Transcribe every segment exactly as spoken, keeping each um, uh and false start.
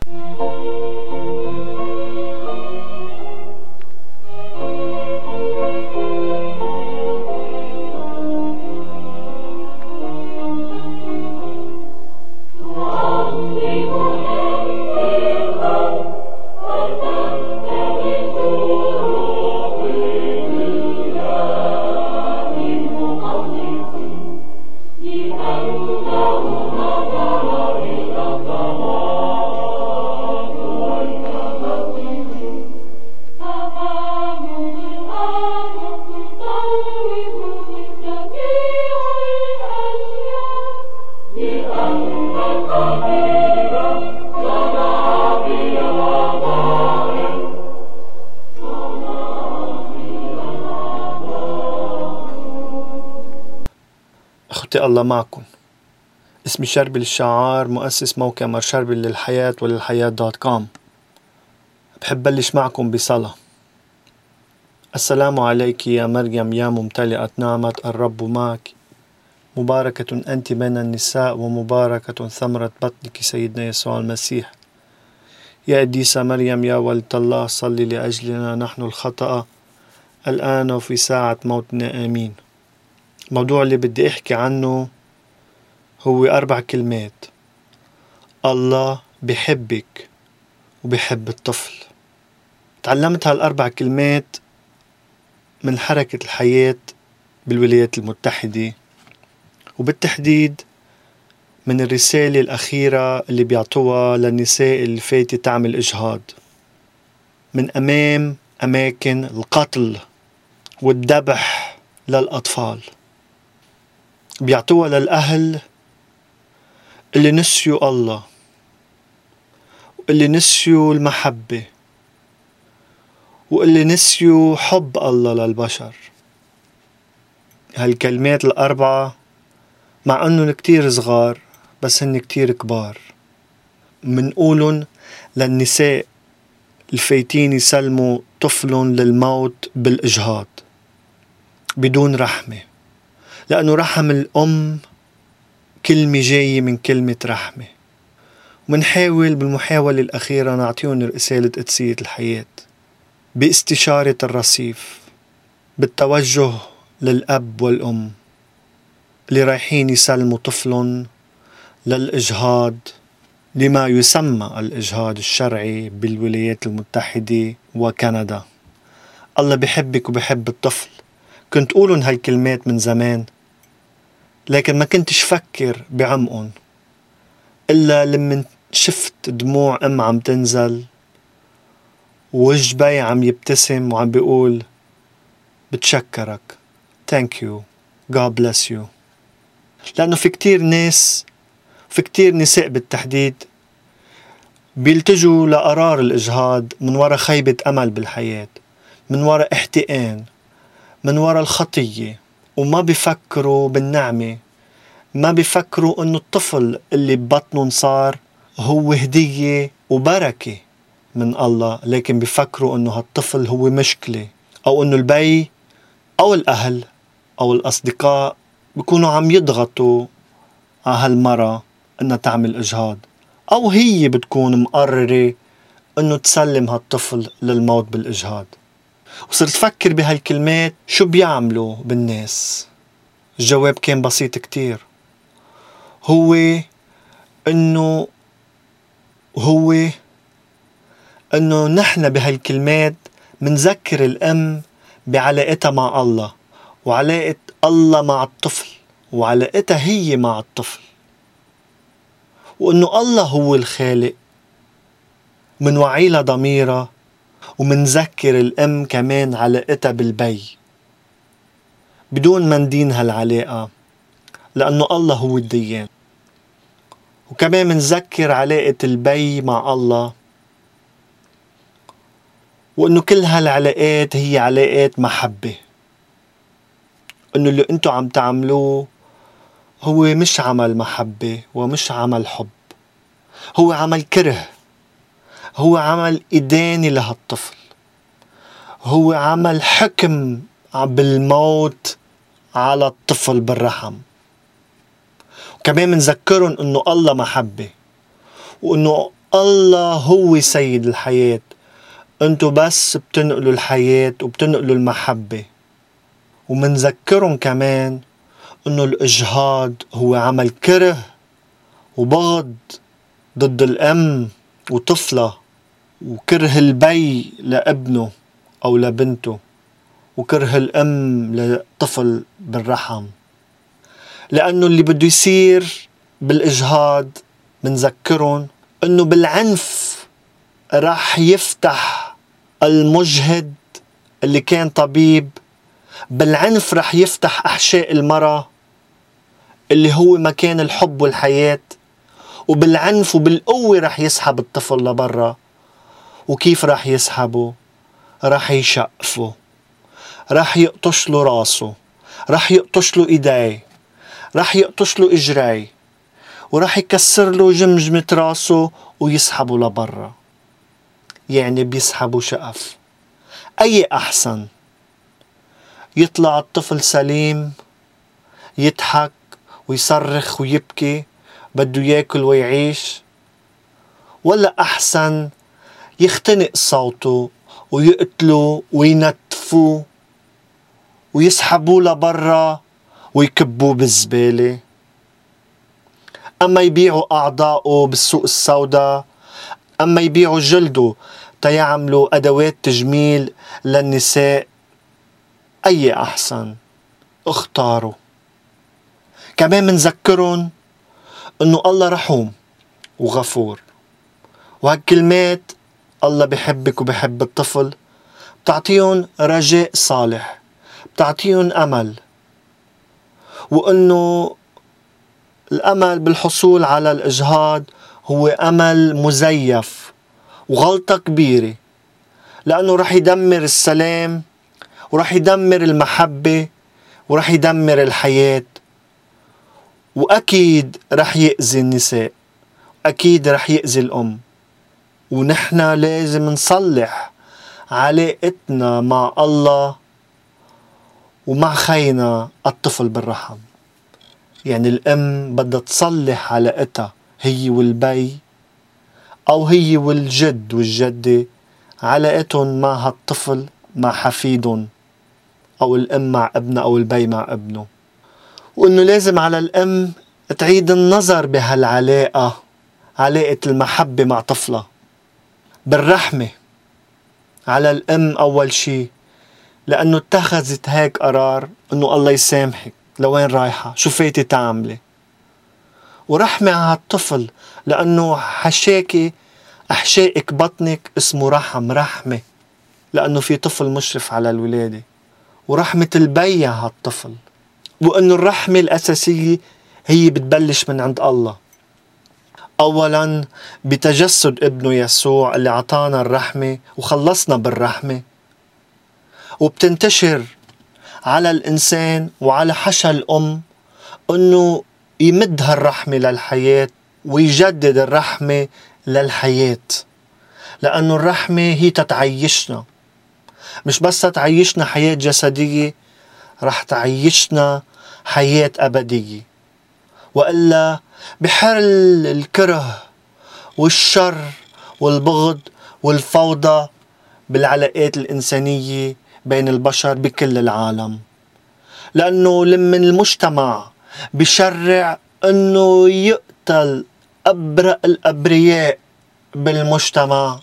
أخوتي الله معكم. اسمي شربل الشعار، مؤسس موقع مر شربل للحياة وللحياة دوت كوم. بحب بلش معكم بصلاة. السلام عليك يا مريم يا ممتلئة نعمة، الرب معك، مباركة أنت بين النساء ومباركة ثمرة بطنك سيدنا يسوع المسيح. يا قديسة مريم يا ولد الله، صلي لأجلنا نحن الخطأ الآن وفي ساعة موتنا آمين. الموضوع اللي بدي أحكي عنه هو أربع كلمات: الله بحبك وبحب الطفل. تعلمت هالأربع كلمات من حركة الحياة بالولايات المتحدة، وبالتحديد من الرسالة الأخيرة اللي بيعطوها للنساء اللي فايتة تعمل إجهاض من أمام أماكن القتل والذبح للأطفال. بيعطوها للأهل اللي نسيوا الله، واللي نسيوا المحبة، واللي نسيوا حب الله للبشر. هالكلمات الأربعة مع أنهم كتير صغار بس هن كتير كبار، منقولن للنساء الفايتين يسلموا طفلهم للموت بالإجهاض بدون رحمة، لأنه رحم الأم كلمة جاية من كلمة رحمة. ومنحاول بالمحاولة الأخيرة نعطيهم رسالة قدسية الحياة باستشارة الرصيف، بالتوجه للأب والأم اللي رايحين يسلموا طفلهم للإجهاض، لما يسمى الإجهاض الشرعي بالولايات المتحدة وكندا. الله بحبك وبحب الطفل. كنت قولن هالكلمات من زمان، لكن ما كنتش فكر بعمقن إلا لما شفت دموع أم عم تنزل ووجه بي عم يبتسم وعم بيقول بتشكرك، thank you, God bless you. لأنه في كتير ناس، في كتير نساء بالتحديد، بيلتجوا لقرار الإجهاض من وراء خيبة أمل بالحياة، من وراء احتئان، من وراء الخطية، وما بيفكروا بالنعمة، ما بيفكروا أنه الطفل اللي ببطنهم صار هو هدية وبركة من الله، لكن بيفكروا أنه هالطفل هو مشكلة، أو أنه البي أو الأهل أو الأصدقاء بيكونوا عم يضغطوا على هالمرة أنها تعمل إجهاض، أو هي بتكون مقررة أنه تسلم هالطفل للموت بالإجهاض. وصرت فكر بهالكلمات شو بيعملوا بالناس. الجواب كان بسيط كتير، هو أنه هو أنه نحن بهالكلمات منذكر الأم بعلاقتها مع الله، وعلاقة الله مع الطفل، وعلاقتها هي مع الطفل، وأنه الله هو الخالق. منوعي لها ضميرها، ومنذكر الأم كمان علاقتها بالبي بدون ما ندين هالعلاقة، لأنه الله هو الديان. وكمان منذكر علاقة البي مع الله، وأنه كل هالعلاقات هي علاقات محبة، أنه اللي أنتو عم تعملوه هو مش عمل محبة ومش عمل حب، هو عمل كره، هو عمل إدانة لهالطفل، هو عمل حكم بالموت على الطفل بالرحم. وكمان منذكرهم أنه الله محبة، وأنه الله هو سيد الحياة، انتو بس بتنقلوا الحياة وبتنقلوا المحبة. ومنذكرهم كمان انه الاجهاض هو عمل كره وبغض ضد الام وطفلة، وكره البي لابنه او لبنته، وكره الام لطفل بالرحم. لانه اللي بده يصير بالاجهاض منذكرهم انه بالعنف راح يفتح المجهد اللي كان طبيب، بالعنف راح يفتح احشاء المرأة اللي هو مكان الحب والحياة، وبالعنف وبالقوة راح يسحب الطفل لبرا. وكيف راح يسحبه؟ راح يشقفه، راح يقطش له راسه، راح يقطش له ايديه، راح يقطش له اجريه، وراح يكسر له جمجمة راسه ويسحبه لبرا. يعني بيسحبوا شقف. اي احسن؟ يطلع الطفل سليم يضحك ويصرخ ويبكي بده ياكل ويعيش، ولا احسن يختنق صوته ويقتلوا وينتفوا ويسحبوه لبرا ويكبوه بالزبالة؟ اما يبيعوا اعضاءه بالسوق السوداء، اما يبيعوا جلده تيعملوا ادوات تجميل للنساء. اي احسن؟ اختاروا. كمان منذكرهم انه الله رحوم وغفور، وهالكلمات الله بحبك وبحب الطفل بتعطيهم رجاء صالح، بتعطيهم امل، وانه الامل بالحصول على الاجهاض هو امل مزيف وغلطة كبيرة، لانه رح يدمر السلام ورح يدمر المحبة ورح يدمر الحياة، واكيد رح يأذي النساء، اكيد رح يأذي الام. ونحن لازم نصلح علاقتنا مع الله ومع خينا الطفل بالرحم. يعني الام بدها تصلح علاقتها هي والبي، او هي والجد والجدة، علاقتهم مع هالطفل مع حفيدهم، او الام مع ابنها او البي مع ابنه. وانه لازم على الام تعيد النظر بهالعلاقة، علاقة المحبة مع طفلها بالرحمة على الام اول شي، لانه اتخذت هيك قرار انه الله يسامحك، لوين رايحة؟ شو فايتي تعملي؟ ورحمة على الطفل لانه حشاكي احشائك بطنك اسمه رحم، رحمة، لانه في طفل مشرف على الولادة. ورحمة البي على الطفل، وانه الرحمة الاساسية هي بتبلش من عند الله. اولا بتجسد ابنه يسوع اللي عطانا الرحمة وخلصنا بالرحمة، وبتنتشر على الانسان وعلى حشا الام انه يمد هالرحمة للحياة ويجدد الرحمة للحياة، لانه الرحمة هي تتعيشنا، مش بس تتعيشنا حياة جسدية، رح تعيشنا حياة أبدية. وإلا بحل الكره والشر والبغض والفوضى بالعلاقات الإنسانية بين البشر بكل العالم. لأنه لما المجتمع بشرع أنه يقتل أبرأ الأبرياء بالمجتمع،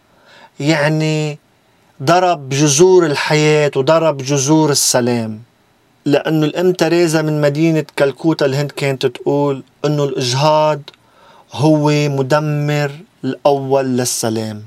يعني ضرب جذور الحياة وضرب جذور السلام. لأنه الأم تريزا من مدينة كالكوتا الهند كانت تقول أنه الإجهاض هو مدمر الأول للسلام.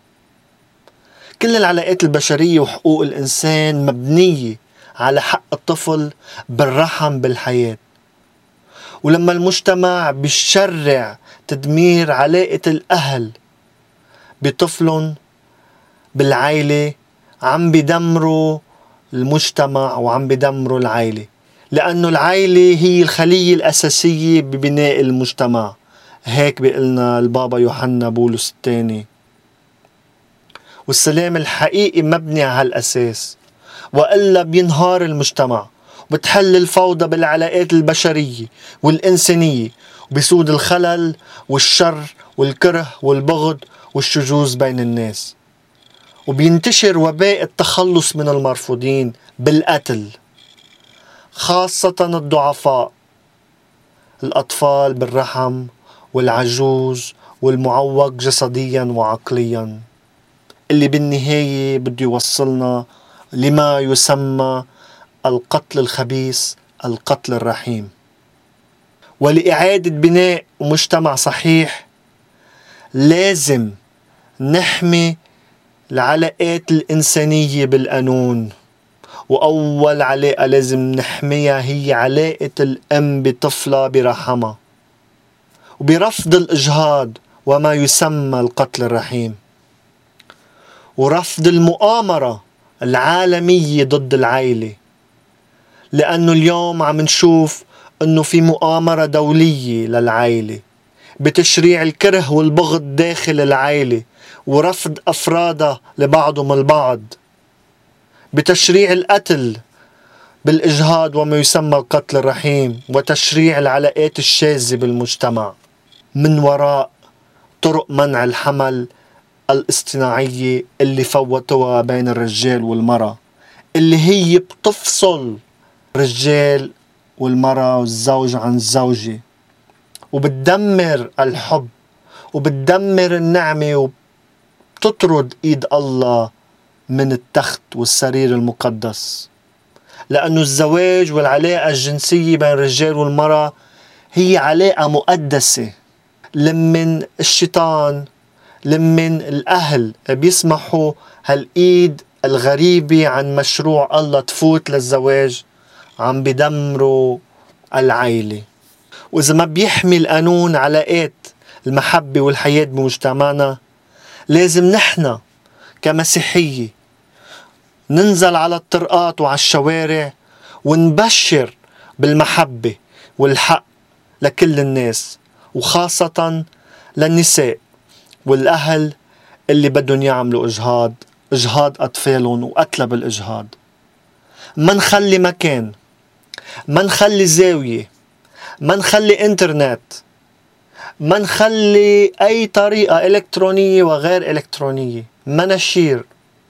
كل العلاقات البشرية وحقوق الإنسان مبنية على حق الطفل بالرحم بالحياة، ولما المجتمع بيشرع تدمير علاقة الأهل بطفلهم بالعائلة، عم بدمروا المجتمع وعم بدمروا العائلة، لأنه العائلة هي الخلية الأساسية ببناء المجتمع. هيك بيقلنا البابا يوحنا بولس الثاني. والسلام الحقيقي مبني على هالأساس، وإلا بينهار المجتمع وبتحل الفوضى بالعلاقات البشرية والإنسانية، وبيسود الخلل والشر والكره والبغض والشذوذ بين الناس. وبينتشر وباء التخلص من المرفوضين بالقتل، خاصة الضعفاء، الأطفال بالرحم والعجوز والمعوق جسديا وعقليا، اللي بالنهاية بده يوصلنا لما يسمى القتل الخبيث، القتل الرحيم. ولإعادة بناء مجتمع صحيح لازم نحمي العلاقات الإنسانية بالقانون، وأول علاقة لازم نحميها هي علاقة الأم بطفلة برحمها، وبرفض الإجهاض وما يسمى القتل الرحيم، ورفض المؤامرة العالمية ضد العائلة، لأنه اليوم عم نشوف أنه في مؤامرة دولية للعائلة بتشريع الكره والبغض داخل العائلة ورفض أفرادها لبعضهم البعض، بتشريع القتل بالإجهاض وما يسمى القتل الرحيم، وتشريع العلاقات الشاذة بالمجتمع من وراء طرق منع الحمل الاصطناعية اللي فوتوها بين الرجال والمرأة، اللي هي بتفصل الرجال والمرأة والزوج عن الزوجة، وبتدمر الحب وبتدمر النعمة، وبتطرد إيد الله من التخت والسرير المقدس. لأنه الزواج والعلاقة الجنسية بين الرجال والمرأة هي علاقة مقدسة. لمن الشيطان لمن الأهل بيسمحوا هالإيد الغريبة عن مشروع الله تفوت للزواج، عم بدمروا العائلة. وإذا ما بيحمي القانون علاقات المحبة والحياة بمجتمعنا، لازم نحن كمسيحية ننزل على الطرقات وعلى الشوارع ونبشر بالمحبة والحق لكل الناس، وخاصة للنساء والأهل اللي بدهم يعملوا إجهاض إجهاض أطفالهم وقتلها بالإجهاض. ما نخلي مكان، ما نخلي زاوية، ما نخلي انترنت، ما نخلي أي طريقة إلكترونية وغير إلكترونية، مناشير،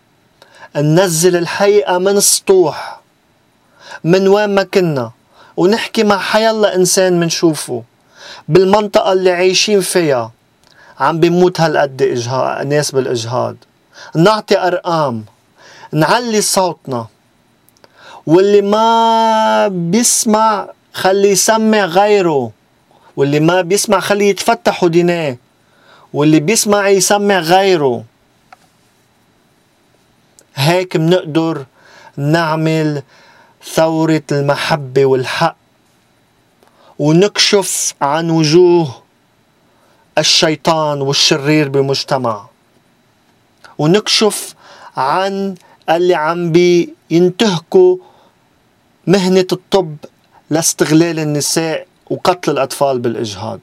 ننزل الحقيقة من سطوح من وين ما كنا، ونحكي مع حيالله إنسان منشوفه بالمنطقة اللي عايشين فيها عم بيموت هالقد إجهاض ناس بالإجهاض، نعطي أرقام، نعلي صوتنا، واللي ما بيسمع خلي يسمع غيره، واللي ما بيسمع خلي يتفتح وديناه، واللي بيسمع يسمع غيره. هيك منقدر نعمل ثورة المحبة والحق، ونكشف عن وجوه الشيطان والشرير بمجتمع، ونكشف عن اللي عم بينتهكوا مهنة الطب لاستغلال النساء وقتل الأطفال بالإجهاض.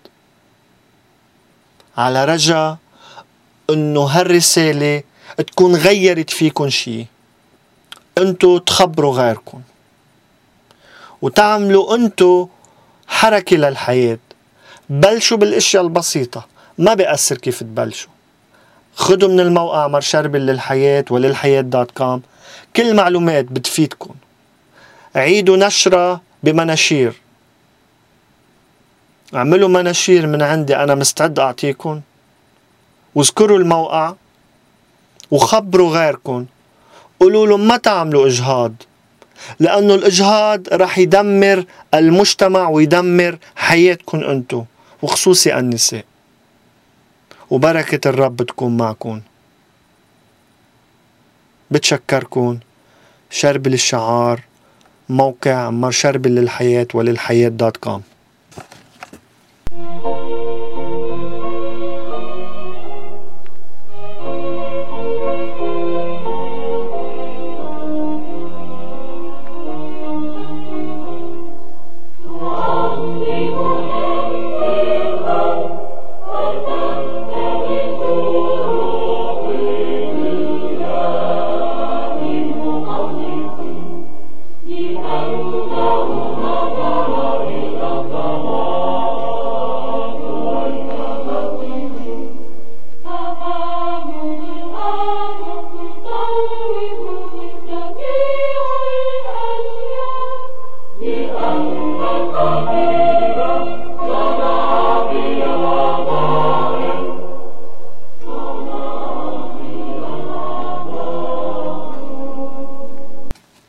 على رجاء أنه هالرسالة تكون غيرت فيكن شي، أنتو تخبروا غيركن وتعملوا أنتو حركة للحياة. بلشوا بالاشياء البسيطة، ما بيأثر كيف تبلشوا. خدوا من الموقع مرشربل للحياة وللحياة دوت كوم كل معلومات بتفيدكم. عيدوا نشرة بمناشير، اعملوا مناشير من عندي أنا مستعد أعطيكم، واذكروا الموقع وخبروا غيركم، قولوا لهم ما تعملوا إجهاض، لأنه الإجهاض رح يدمر المجتمع ويدمر حياتكم أنتو وخصوصي النساء. وبركة الرب تكون معكم. بتشكركم. شربل الشعار، موقع مرشربل للحياة وللحياة دوت كوم.